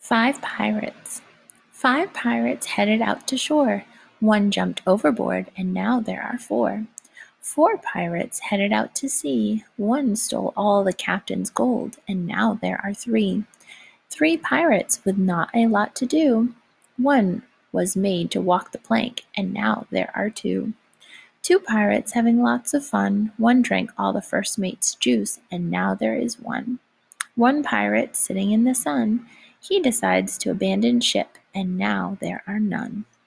Five pirates. 5 pirates headed out to shore. One jumped overboard, and now there are 4. 4 pirates headed out to sea. One stole all the captain's gold, and now there are 3. 3 pirates with not a lot to do. One was made to walk the plank, and now there are 2. 2 pirates having lots of fun. One drank all the first mate's juice, and now there is 1. 1 pirate sitting in the sun. He decides to abandon ship, and now there are none.